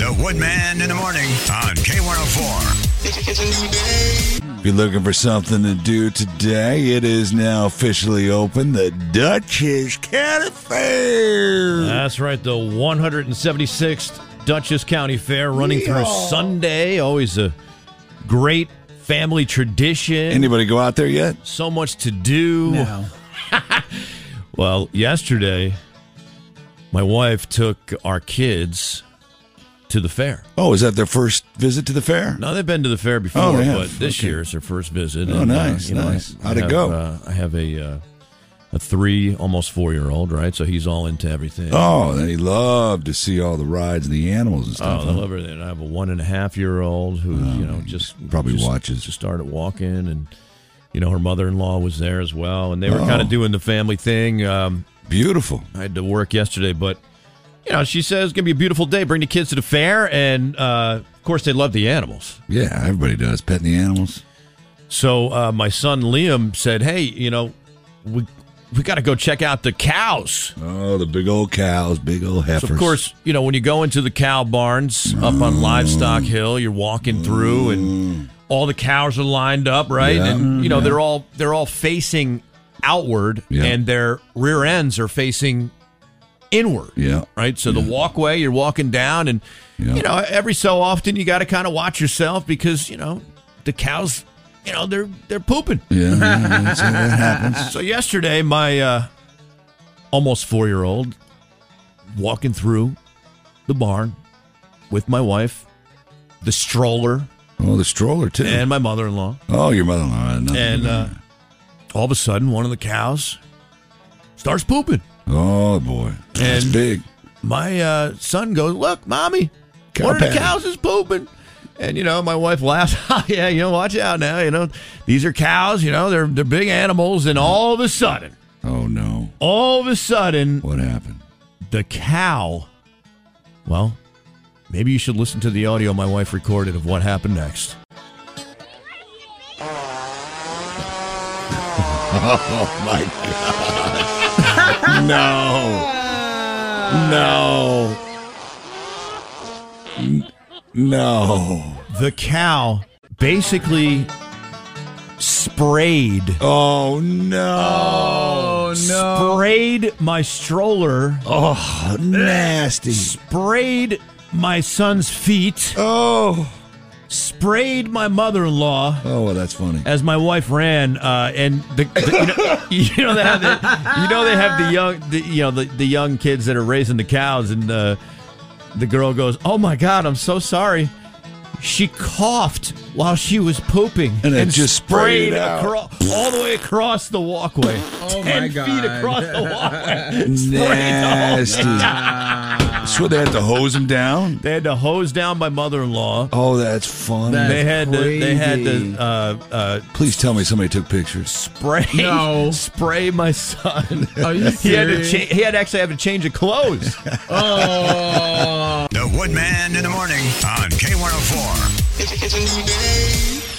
The Woodman in the morning on K104. It's a new day. If you're looking for something to do today, it is now officially open. The Dutchess County Fair. That's right. The 176th Dutchess County Fair running through Sunday. Always a great family tradition. Anybody go out there yet? So much to do. No. Well, yesterday, my wife took our kids to the fair. Oh, is that their first visit to the fair? No, they've been to the fair before, Oh, they have. but this year is their first visit. Oh, and, nice, nice. How'd it go? I have a 3, almost 4-year-old, right? So he's all into everything. Oh, they love to see all the rides and the animals and stuff. Oh, they love everything. I have a 1.5-year-old who, just watches. Just started walking, and her mother-in-law was there as well, and they were kind of doing the family thing. Beautiful. I had to work yesterday, but she says it's gonna be a beautiful day. Bring the kids to the fair, and of course they love the animals. Yeah, everybody does, petting the animals. So my son Liam said, "Hey, we got to go check out the cows." Oh, the big old cows, big old heifers. So of course, when you go into the cow barns up on Livestock Hill, you're walking through, and all the cows are lined up, right? Yeah. And they're all facing outward, and their rear ends are facing inward. Yeah. Right. So the walkway, you're walking down, and every so often you got to kind of watch yourself because the cows, they're pooping. Yeah, that's how that happens. So yesterday, my almost 4-year-old walking through the barn with my wife, the stroller. Oh, the stroller too, and my mother-in-law. Oh, your mother-in-law. And all of a sudden, one of the cows starts pooping. Oh boy, that's big. My son goes, "Look, Mommy, one of the cows is pooping." And my wife laughs. "Oh, yeah, watch out now. These are cows. They're big animals." And all of a sudden, oh no! All of a sudden, what happened? The cow. Well, maybe you should listen to the audio my wife recorded of what happened next. Oh my God! No. The cow basically sprayed. Oh no! Sprayed my stroller. Oh, nasty! Sprayed my son's feet. Oh. Sprayed my mother-in-law. Oh, well, that's funny. As my wife ran, and they have the young kids that are raising the cows, and the girl goes, "Oh my God, I'm so sorry." She coughed while she was pooping, and just sprayed all the way across the walkway. Oh 10 my God! feet across the walkway. Nasty. So they had to hose him down? They had to hose down my mother-in-law. Oh, that's funny. They had to. Please tell me somebody took pictures. Spray my son. Are you serious? He had to actually have to change of clothes. The Woodman in the morning on K104. It's a new day.